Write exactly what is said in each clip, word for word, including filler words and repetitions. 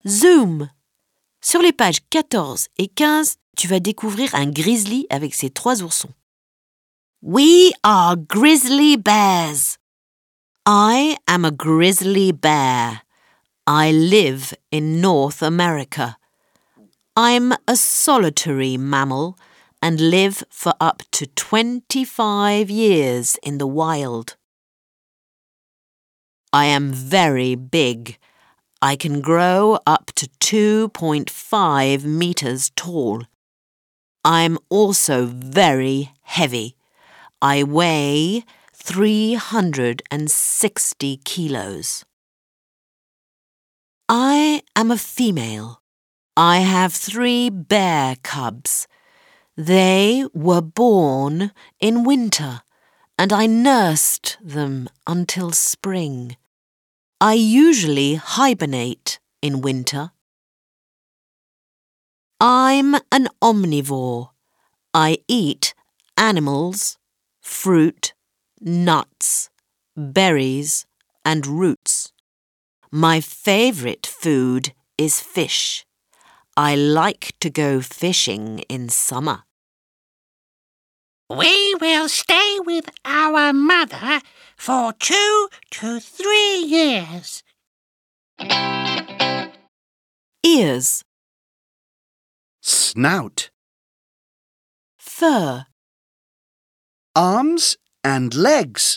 Zoom! Sur les pages quatorze et quinze, tu vas découvrir un grizzly avec ses trois oursons. We are grizzly bears. I am a grizzly bear. I live in North America. I'm a solitary mammal and live for up to twenty-five years in the wild. I am very big. I can grow up to two point five meters tall. I'm also very heavy. I weigh three hundred sixty kilos. I am a female. I have three bear cubs. They were born in winter, and I nursed them until spring. I usually hibernate in winter. I'm an omnivore. I eat animals, fruit, nuts, berries, and roots. My favourite food is fish. I like to go fishing in summer. We will stay with our mother for two to three years. Ears, Snout. fur, Arms and legs.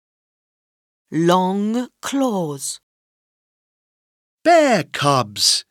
long claws. Bear cubs.